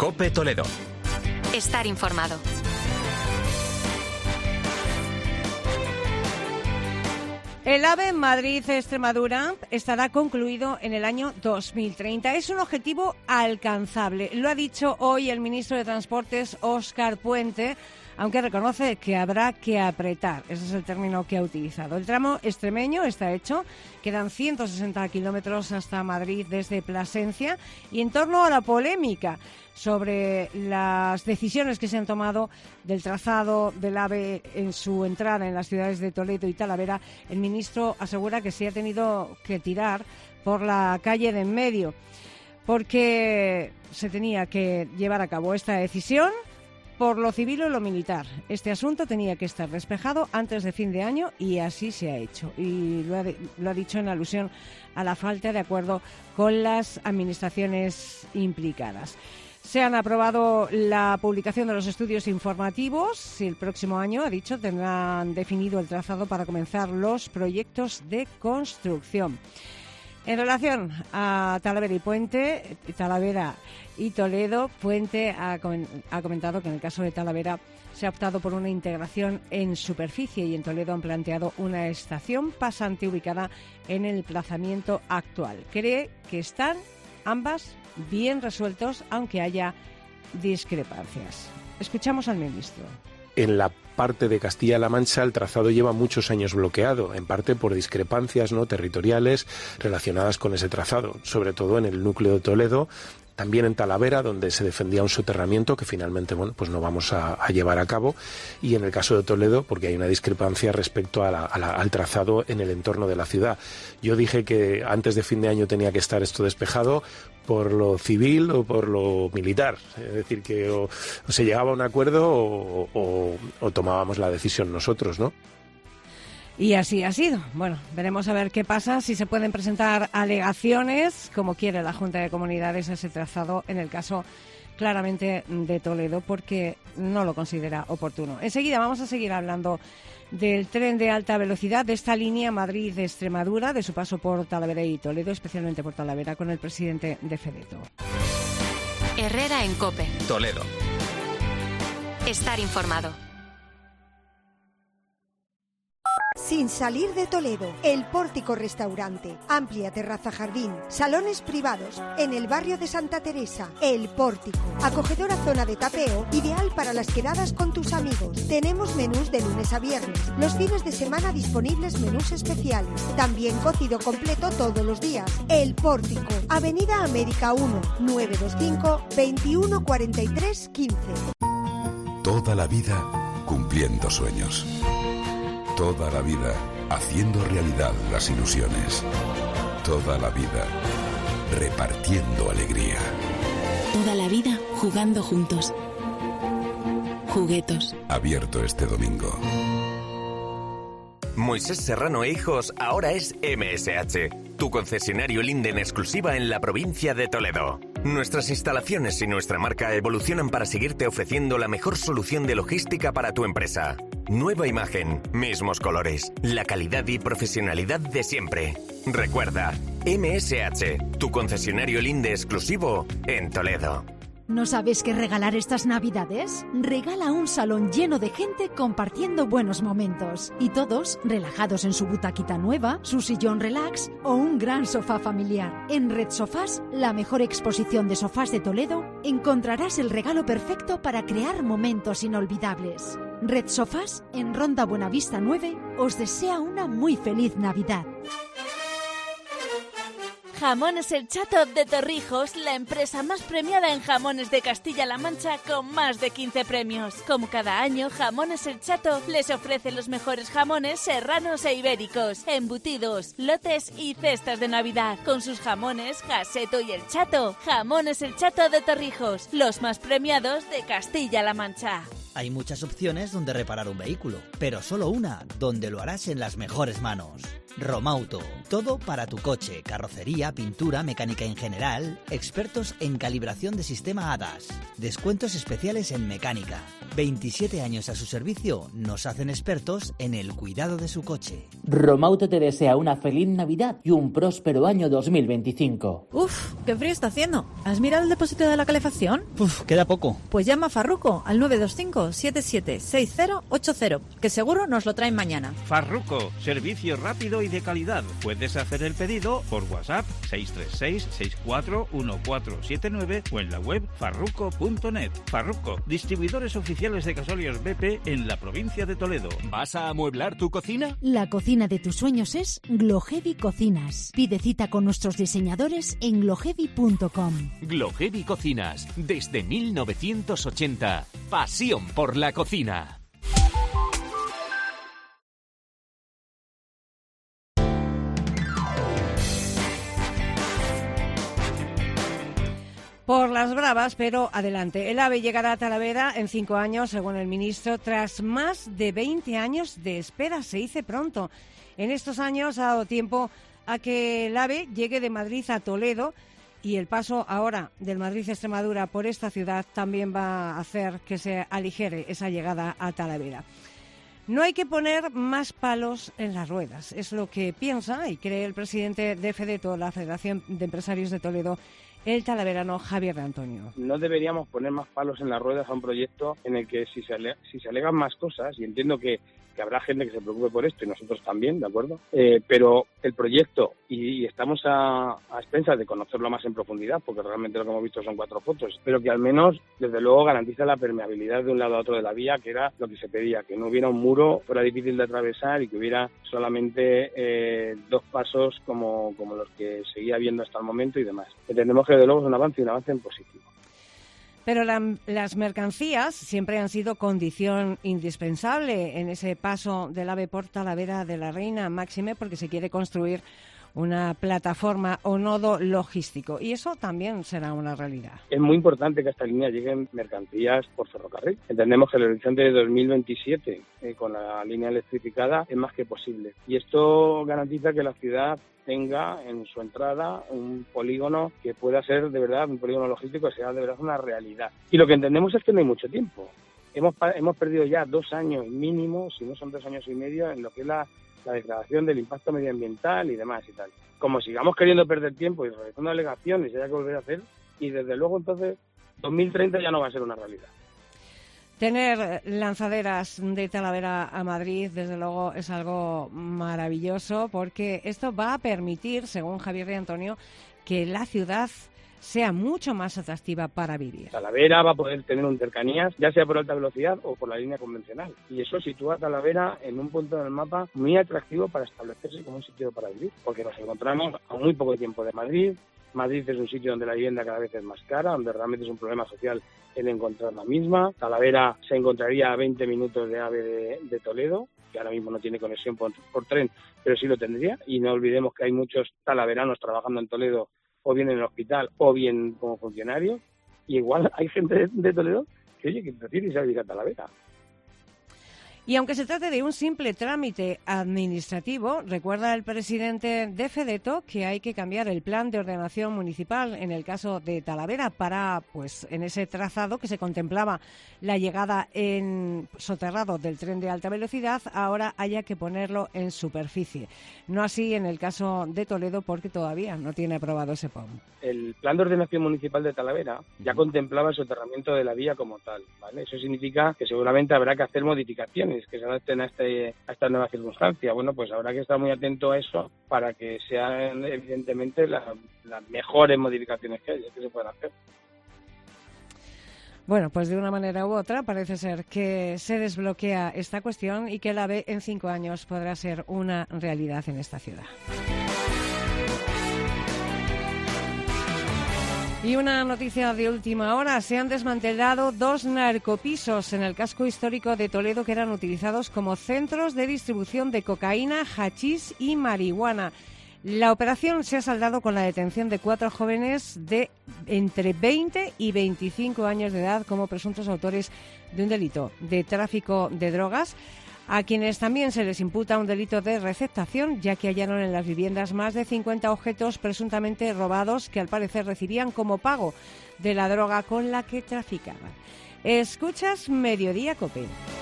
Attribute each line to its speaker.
Speaker 1: COPE Toledo.
Speaker 2: Estar informado.
Speaker 3: El AVE Madrid-Extremadura estará concluido en el año 2030. Es un objetivo alcanzable. Lo ha dicho hoy el ministro de Transportes, Óscar Puente, aunque reconoce que habrá que apretar. Ese es el término que ha utilizado. El tramo extremeño está hecho. Quedan 160 kilómetros hasta Madrid desde Plasencia. Y en torno a la polémica sobre las decisiones que se han tomado del trazado del AVE en su entrada en las ciudades de Toledo y Talavera, el ministro asegura que se ha tenido que tirar por la calle de en medio porque se tenía que llevar a cabo esta decisión por lo civil o lo militar. Este asunto tenía que estar despejado antes de fin de año y así se ha hecho. Y lo ha dicho en alusión a la falta de acuerdo con las administraciones implicadas. Se han aprobado la publicación de los estudios informativos y el próximo año, ha dicho, tendrán definido el trazado para comenzar los proyectos de construcción. En relación a Talavera y Toledo, Puente ha comentado que en el caso de Talavera se ha optado por una integración en superficie y en Toledo han planteado una estación pasante ubicada en el emplazamiento actual. Cree que están ambas bien resueltos, aunque haya discrepancias. Escuchamos al ministro.
Speaker 4: En la parte de Castilla-La Mancha el trazado lleva muchos años bloqueado, en parte por discrepancias territoriales relacionadas con ese trazado, sobre todo en el núcleo de Toledo, también en Talavera, donde se defendía un soterramiento que finalmente pues no vamos a llevar a cabo, y en el caso de Toledo porque hay una discrepancia respecto al trazado en el entorno de la ciudad. Yo dije que antes de fin de año tenía que estar esto despejado por lo civil o por lo militar, es decir, que o se llegaba a un acuerdo o tomábamos la decisión nosotros, ¿no?
Speaker 3: Y así ha sido. Bueno, veremos a ver qué pasa, si se pueden presentar alegaciones, como quiere la Junta de Comunidades, a ese trazado, en el caso claramente de Toledo, porque no lo considera oportuno. Enseguida vamos a seguir hablando del tren de alta velocidad, de esta línea Madrid-Extremadura, de su paso por Talavera y Toledo, especialmente por Talavera, con el presidente de Fedeto.
Speaker 2: Herrera en COPE.
Speaker 1: Toledo.
Speaker 2: Estar informado.
Speaker 5: Sin salir de Toledo, El Pórtico Restaurante, amplia terraza jardín, salones privados, en el barrio de Santa Teresa. El Pórtico, acogedora zona de tapeo, ideal para las quedadas con tus amigos. Tenemos menús de lunes a viernes, los fines de semana disponibles menús especiales, también cocido completo todos los días. El Pórtico, Avenida América 1, 925 21 43 15.
Speaker 6: Toda la vida cumpliendo sueños. Toda la vida haciendo realidad las ilusiones. Toda la vida repartiendo alegría.
Speaker 7: Toda la vida jugando juntos. Juguetos.
Speaker 6: Abierto este domingo.
Speaker 1: Moisés Serrano e Hijos ahora es MSH, tu concesionario Linde en exclusiva en la provincia de Toledo. Nuestras instalaciones y nuestra marca evolucionan para seguirte ofreciendo la mejor solución de logística para tu empresa. Nueva imagen, mismos colores, la calidad y profesionalidad de siempre. Recuerda, MSH, tu concesionario Linde exclusivo en Toledo.
Speaker 8: ¿No sabes qué regalar estas Navidades? Regala un salón lleno de gente compartiendo buenos momentos. Y todos relajados en su butaquita nueva, su sillón relax o un gran sofá familiar. En Red Sofás, la mejor exposición de sofás de Toledo, encontrarás el regalo perfecto para crear momentos inolvidables. Red Sofás, en Ronda Buenavista 9, os desea una muy feliz Navidad.
Speaker 9: Jamones El Chato de Torrijos, la empresa más premiada en jamones de Castilla-La Mancha con más de 15 premios. Como cada año, Jamones El Chato les ofrece los mejores jamones serranos e ibéricos, embutidos, lotes y cestas de Navidad. Con sus jamones Gaseto y El Chato. Jamones El Chato de Torrijos, los más premiados de Castilla-La Mancha.
Speaker 10: Hay muchas opciones donde reparar un vehículo, pero solo una donde lo harás en las mejores manos. Romauto, todo para tu coche, carrocería, pintura, mecánica en general, expertos en calibración de sistema ADAS, descuentos especiales en mecánica. 27 años a su servicio nos hacen expertos en el cuidado de su coche.
Speaker 11: Romauto te desea una feliz Navidad y un próspero año 2025.
Speaker 12: Uf, qué frío está haciendo. ¿Has mirado el depósito de la calefacción?
Speaker 10: Uf, queda poco.
Speaker 12: Pues llama a Farruco al 925-776080, que seguro nos lo traen mañana.
Speaker 13: Farruco, servicio rápido y de calidad. Puedes hacer el pedido por WhatsApp 636-641479 o en la web farruco.net. Farruco, distribuidores oficiales de gasóleos BP en la provincia de Toledo.
Speaker 14: ¿Vas a amueblar tu cocina?
Speaker 8: La cocina de tus sueños es Gloheavy Cocinas. Pide cita con nuestros diseñadores en gloheavy.com.
Speaker 14: Gloheavy Cocinas, desde 1980. Pasión por la cocina.
Speaker 3: Por las bravas, pero adelante. El AVE llegará a Talavera en 5 años, según el ministro, tras más de 20 años de espera. Se dice pronto. En estos años ha dado tiempo a que el AVE llegue de Madrid a Toledo y el paso ahora del Madrid-Extremadura por esta ciudad también va a hacer que se aligere esa llegada a Talavera. No hay que poner más palos en las ruedas, es lo que piensa y cree el presidente de FEDETO, la Federación de Empresarios de Toledo, el talaverano Javier de Antonio.
Speaker 15: No deberíamos poner más palos en las ruedas a un proyecto en el que si se alegan más cosas, y entiendo que habrá gente que se preocupe por esto y nosotros también, ¿de acuerdo? Pero el proyecto, y estamos a expensas de conocerlo más en profundidad, porque realmente lo que hemos visto son 4 fotos, pero que al menos, desde luego, garantiza la permeabilidad de un lado a otro de la vía, que era lo que se pedía, que no hubiera un muro fuera difícil de atravesar y que hubiera solamente 2 pasos como los que seguía habiendo hasta el momento y demás. Entendemos que desde luego es un avance en positivo.
Speaker 3: Pero las mercancías siempre han sido condición indispensable en ese paso del AVE por Talavera de la Reina, máxime porque se quiere construir una plataforma o nodo logístico, y eso también será una realidad.
Speaker 15: Es muy importante que a esta línea lleguen mercancías por ferrocarril. Entendemos que el horizonte de 2027 con la línea electrificada es más que posible, y esto garantiza que la ciudad tenga en su entrada un polígono que pueda ser de verdad un polígono logístico, que sea de verdad una realidad. Y lo que entendemos es que no hay mucho tiempo. Hemos perdido ya 2 años mínimo, si no son 2 años y medio, en lo que es la declaración del impacto medioambiental y demás y tal. Como sigamos queriendo perder tiempo y realizando alegaciones y haya que volver a hacer, y desde luego entonces 2030 ya no va a ser una realidad.
Speaker 3: Tener lanzaderas de Talavera a Madrid, desde luego, es algo maravilloso, porque esto va a permitir, según Javier de Antonio, que la ciudad sea mucho más atractiva para vivir.
Speaker 15: Talavera va a poder tener un cercanías, ya sea por alta velocidad o por la línea convencional. Y eso sitúa a Talavera en un punto del mapa muy atractivo para establecerse como un sitio para vivir, porque nos encontramos a muy poco tiempo de Madrid. Madrid es un sitio donde la vivienda cada vez es más cara, donde realmente es un problema social el encontrar la misma. Talavera se encontraría a 20 minutos de AVE de Toledo, que ahora mismo no tiene conexión por tren, pero sí lo tendría. Y no olvidemos que hay muchos talaveranos trabajando en Toledo, o bien en el hospital, o bien como funcionarios. Y igual hay gente de Toledo que, oye, que prefiere irse a vivir a Talavera.
Speaker 3: Y aunque se trate de un simple trámite administrativo, recuerda el presidente de FEDETO que hay que cambiar el plan de ordenación municipal en el caso de Talavera para, pues, en ese trazado que se contemplaba la llegada en soterrado del tren de alta velocidad, ahora haya que ponerlo en superficie. No así en el caso de Toledo, porque todavía no tiene aprobado ese POM.
Speaker 15: El plan de ordenación municipal de Talavera ya contemplaba el soterramiento de la vía como tal, ¿vale? Eso significa que seguramente habrá que hacer modificaciones que se adapten a esta nueva circunstancia. Bueno, pues habrá que estar muy atento a eso para que sean evidentemente las mejores modificaciones que se puedan hacer.
Speaker 3: Bueno, pues de una manera u otra parece ser que se desbloquea esta cuestión y que el AVE en 5 años podrá ser una realidad en esta ciudad. Y una noticia de última hora. Se han desmantelado 2 narcopisos en el casco histórico de Toledo que eran utilizados como centros de distribución de cocaína, hachís y marihuana. La operación se ha saldado con la detención de 4 jóvenes de entre 20 y 25 años de edad como presuntos autores de un delito de tráfico de drogas. a quienes también se les imputa un delito de receptación, ya que hallaron en las viviendas más de 50 objetos presuntamente robados que al parecer recibían como pago de la droga con la que traficaban. Escuchas Mediodía COPE.